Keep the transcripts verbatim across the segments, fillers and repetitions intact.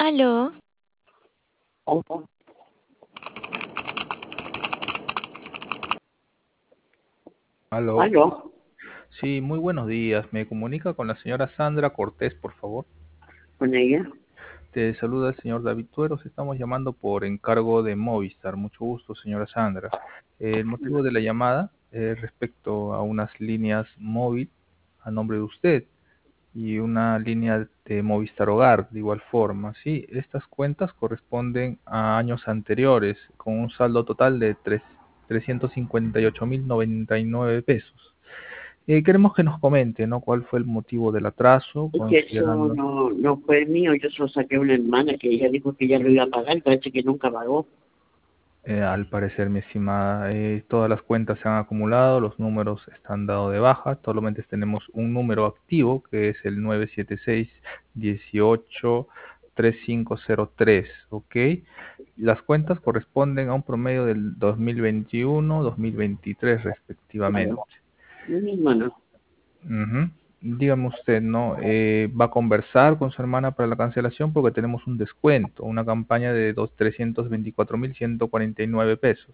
Aló, Aló, Aló. aló, Sí, muy buenos días. Me comunica con la señora Sandra Cortés, por favor. con ella. Te saluda el señor David Tueros. Estamos llamando por encargo de Movistar. Mucho gusto, señora Sandra. El motivo de la llamada es respecto a unas líneas móvil a nombre de usted y una línea de Movistar Hogar de igual forma. Sí, estas cuentas corresponden a años anteriores con un saldo total de tres- trescientos cincuenta y ocho mil noventa y nueve pesos. Eh, queremos que nos comente, ¿no? ¿Cuál fue el motivo del atraso, Es que eso considerando? no, no fue mío, yo se lo saqué a una hermana que ella dijo que ya lo iba a pagar y parece que nunca pagó. Eh, al parecer, mi estimada, eh, todas las cuentas se han acumulado, los números están dados de baja, solamente tenemos un número activo que es el nueve siete seis uno ocho tres cinco cero tres, ¿ok? Las cuentas corresponden a un promedio del dos mil veintiuno, dos mil veintitrés respectivamente. Claro, mi misma no. Ujú. Dígame usted, ¿no? Eh, ¿va a conversar con su hermana para la cancelación? Porque tenemos un descuento, una campaña de dos, trescientos veinticuatro mil ciento cuarenta y nueve pesos.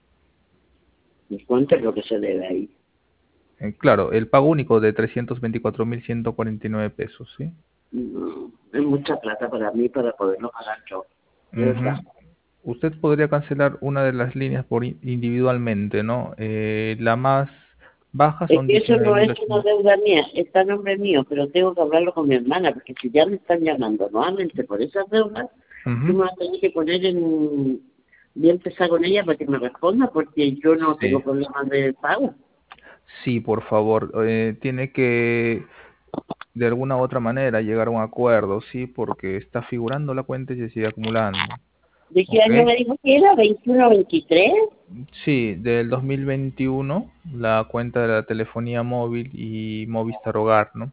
¿Y cuánto es lo que se debe ahí? Eh, claro, el pago único de trescientos veinticuatro mil ciento cuarenta y nueve pesos, ¿sí? No, es mucha plata para mí para poderlo pagar yo, de verdad. Ujú. Usted podría cancelar una de las líneas por in- individualmente, ¿no? Eh, la más baja Es son que eso diecinueve no mil es una ochocientos. deuda mía, está a nombre mío, pero tengo que hablarlo con mi hermana, porque si ya me están llamando nuevamente por esas deudas, tú me vas a tener que poner en... Voy a empezar con ella para que me responda, porque yo no tengo Sí, problemas de pago. sí, por favor, eh, tiene que de alguna u otra manera llegar a un acuerdo, sí, porque está figurando la cuenta y se sigue acumulando. ¿De qué ¿Ok? año me dijo que era? ¿veintiuno, veintitrés? Sí, del dos mil veintiuno, la cuenta de la telefonía móvil y Movistar Hogar, ¿no?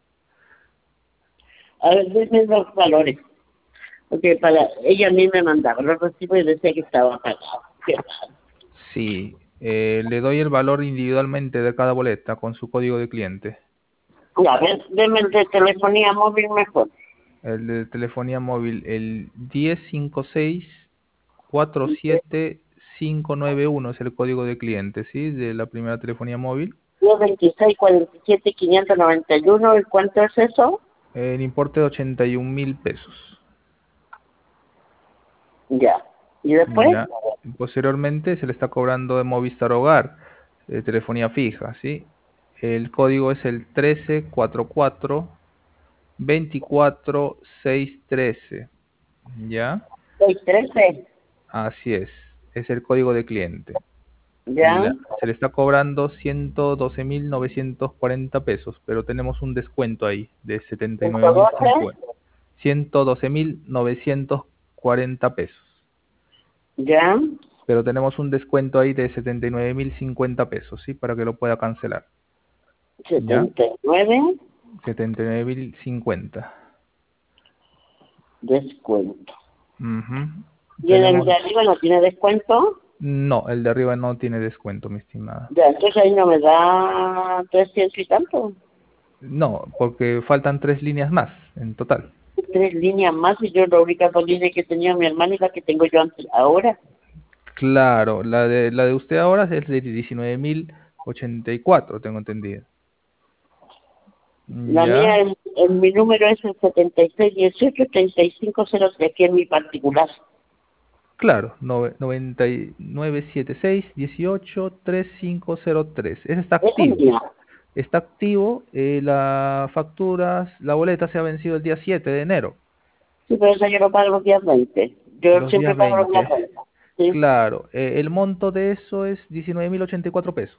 A ver, denme los valores. Porque para ella a mí me mandaba los recibos y decía que estaba pagado. Qué raro. Sí, eh, le doy el valor individualmente de cada boleta con su código de cliente. Ya, ven, denme el de telefonía móvil mejor. El de telefonía móvil, el uno cero cinco seis cuatro siete cinco nueve uno es el código de cliente, ¿sí? De la primera telefonía móvil. diez veintiséis cuarenta y siete quinientos noventa y uno. ¿Y cuánto es eso? El importe de ochenta y un mil pesos. Ya. ¿Y después? Ya. Posteriormente se le está cobrando de Movistar Hogar, de telefonía fija, ¿sí? El código es el trece cuarenta y cuatro veinticuatro seiscientos trece. ¿Ya? seiscientos trece. Así es. Es el código de cliente. Ya. La- se le está cobrando ciento doce mil novecientos cuarenta pesos, pero tenemos un descuento ahí de setenta y nueve ciento mil doce. cincuenta. ciento doce mil novecientos cuarenta pesos. Ya. Pero tenemos un descuento ahí de setenta y nueve mil cincuenta pesos, ¿sí? Para que lo pueda cancelar. ¿Ya? setenta y nueve. setenta y nueve mil cincuenta. Descuento. Ujú. ¿Y en el Tenemos... de arriba no tiene descuento? No, el de arriba no tiene descuento, mi estimada. Ya, entonces ahí no me da trescientos y tanto. No, porque faltan tres líneas más en total. Tres líneas más y yo la única dos líneas que tenía mi hermana y la que tengo yo antes, ahora. Claro, la de la de usted ahora es de diecinueve mil ochenta y cuatro, tengo entendido. La mía, Ya, en, en mi número es el setenta y seis dieciocho treinta y cinco cero tres, que es mi particular. claro, nove- noventa y nueve setenta y seis dieciocho treinta y cinco cero tres. Ese está Esa es activo. mía. Está activo, eh, la facturas, la boleta se ha vencido el día siete de enero, Sí, pero esa yo lo pago los días veinte. Yo los siempre días pago los días veinte. veinte. ¿Sí? Claro, eh, el monto de eso es diecinueve mil ochenta y cuatro pesos.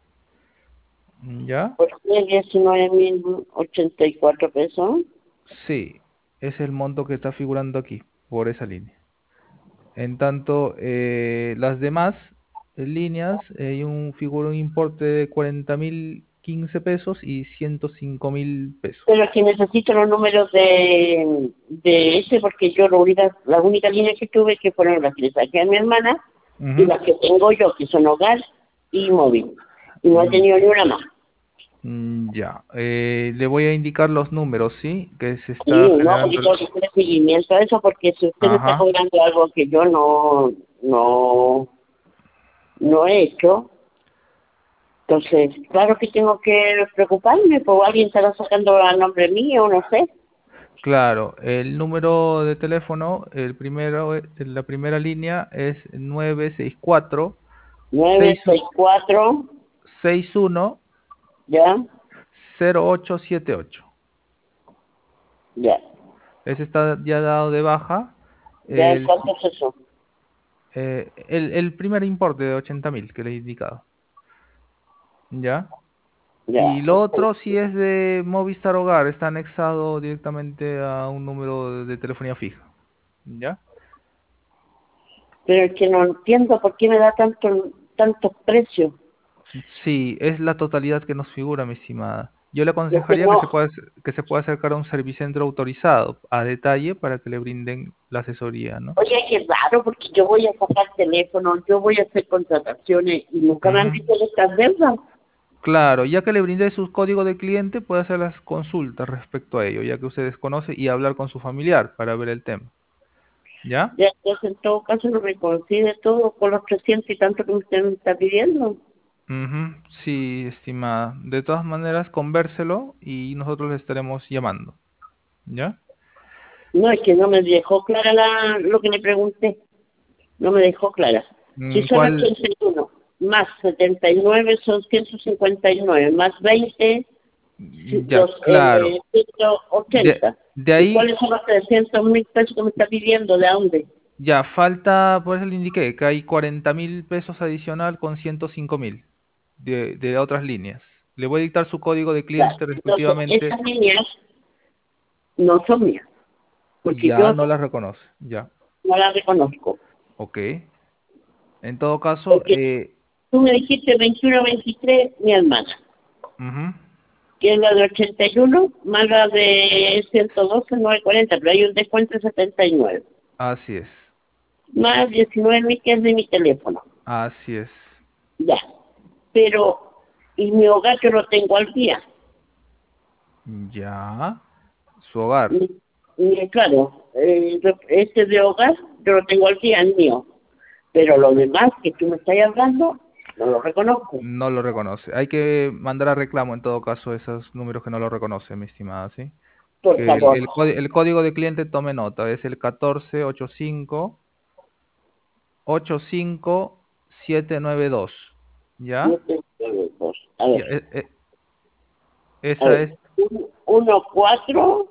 ¿Ya? Pues sí, diecinueve mil ochenta y cuatro pesos. Sí, es el monto que está figurando aquí, por esa línea. En tanto, eh, las demás eh, líneas, eh, hay un figura un importe de cuarenta mil quince pesos y ciento cinco mil pesos. Pero es que necesito los números de, de ese porque yo lo única, la única línea que tuve que fueron las que le saqué a mi hermana y Ujú. las que tengo yo, que son hogar y móvil. Y no he Mm, tenido ni una más. Mm, ya, eh, le voy a indicar los números, ¿sí? Que se está Sí, no, porque generando el... tengo que hacer seguimiento a eso, porque si usted me está Ajá, cobrando algo que yo no, no, no he hecho, entonces, claro que tengo que preocuparme, pues alguien estará sacando a nombre mío, no sé. claro. El número de teléfono, el primero, eh, la primera línea es nueve seis cuatro nueve seis seis cuatro seis uno ya, cero ocho siete ocho. ya, Ese está ya dado de baja. ya, El, ¿cuánto es eso? eh, el, el primer importe de ochenta mil que le he indicado. ¿Ya? Ya, Y lo otro, si es de Movistar Hogar, está anexado directamente a un número de, de telefonía fija. ¿Ya? pero es que no entiendo por qué me da tanto, tantos precios. Sí, es la totalidad que nos figura, mi estimada. Yo le Lo que aconsejaría que no, se pueda, acer- que se pueda acercar a un servicentro autorizado a detalle para que le brinden la asesoría, ¿no? oye, qué raro, porque yo voy a sacar teléfono, yo voy a hacer contrataciones y nunca me han Ujú. dicho de estas deudas. Claro, ya que le brindé su código de cliente, puede hacer las consultas respecto a ello, ya que usted desconoce, y hablar con su familiar para ver el tema. ¿Ya? Ya, entonces en todo caso no me coincide todo con los trescientos y tanto que usted me está pidiendo. Ujú, sí, estimada. De todas maneras, convérselo y nosotros le estaremos llamando. ¿Ya? No, es que no me dejó clara la, lo que le pregunté. No me dejó clara. Si Mm, son ¿Cuál? ochenta y uno más setenta y nueve son ciento cincuenta y nueve más veinte, ci- Ya, dos, claro. eh, ciento De, ochenta. de ¿Y ahí cuáles son los trescientos mil pesos que me está pidiendo? ¿De dónde? ya falta, por eso le indiqué que hay cuarenta mil pesos adicional con ciento cinco mil de, de otras líneas. Le voy a dictar su código de Claro. cliente Entonces, respectivamente. esas líneas no son mías, porque Ya yo no las reconoce. Ya, no las reconozco. ok. En todo caso, Porque eh, tú me dijiste veintiuno veintitrés, mi hermana, ujú, que es la de ochenta y uno, más la de ciento doce, novecientos cuarenta, pero hay un descuento de setenta y nueve. así es, Más diecinueve mil que es de mi teléfono. así es. Ya. Pero, y mi hogar yo lo tengo al día. Ya, su hogar. Y, y, claro, eh, este de hogar yo lo tengo al día, el mío. Pero lo demás que tú me estás hablando, no lo reconozco. No lo reconoce. Hay que mandar a reclamo en todo caso esos números que no lo reconoce, mi estimada, ¿sí? Por Que el, favor. el, códi- el código de cliente tome nota, es el catorce ochenta y cinco ochenta y cinco setecientos noventa y dos. ¿Ya? Siete, nueve, dos. A ver, Ya, e- e- a esa ver. es Uno, cuatro,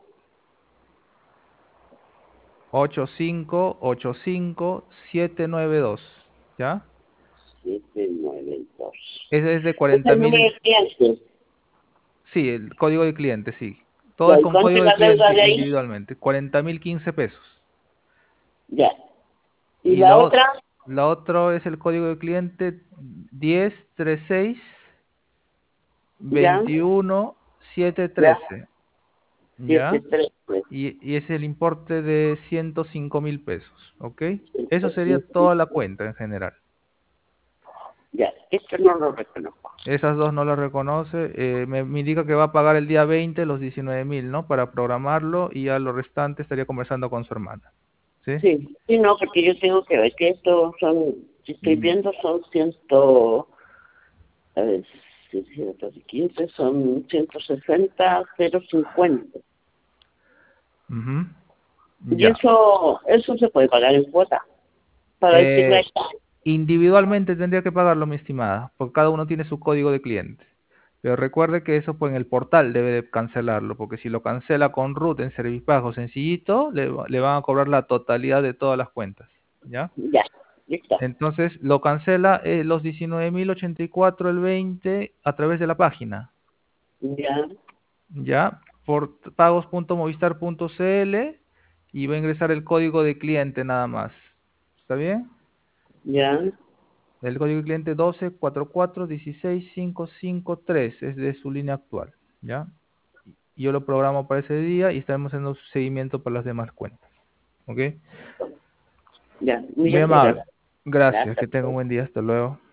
ochenta y cinco ochenta y cinco setecientos noventa y dos. ¿Ya? siete, nueve, dos. Ese es de Es cuarenta el número mil. de cliente. Sí, el código de cliente, sí. Todo Ya, es ¿y con cuánto código es de la deuda cliente de ahí? individualmente. Cuarenta mil quince pesos. Ya. ¿Y Y la la, o- otra? la otra es el código de cliente diez treinta y seis Ya, veintiuno setecientos ya. trece. Siete, ¿Ya? tres, pues. Y, y es el importe de ciento cinco mil pesos. ¿Ok? Eso Siete, sería cinco, toda la cuenta en general. ya. Esto no lo reconozco. Esas dos no las reconoce. Eh, me, me indica que va a pagar el día veinte los diecinueve mil, ¿no? Para programarlo y ya lo restante estaría conversando con su hermana. ¿Sí? Sí, sí, no, porque yo tengo que ver que estos son, si estoy Mm, viendo, son ciento, a ver, ciento quince, son ciento sesenta, cero cincuenta. ujú. Y Ya. eso, eso se puede pagar en cuota, para decirle a Eh, esta. Individualmente tendría que pagarlo, mi estimada, porque cada uno tiene su código de cliente. Pero recuerde que eso pues en el portal debe de cancelarlo, porque si lo cancela con root en Servipago sencillito, le, va- le van a cobrar la totalidad de todas las cuentas, ¿ya? Ya, listo. Entonces lo cancela eh, los diecinueve mil ochenta y cuatro el veinte a través de la página, Ya, ¿ya? Por pagos punto movistar punto cl y va a ingresar el código de cliente nada más. ¿Está bien? ya, El código de cliente doce cuarenta y cuatro dieciséis quinientos cincuenta y tres es de su línea actual, ¿ya? Y yo lo programo para ese día y estaremos haciendo seguimiento para las demás cuentas, ¿ok? ya. Muy Muchas amable. gracias. Gracias, Gracias. que tenga un buen día, hasta luego.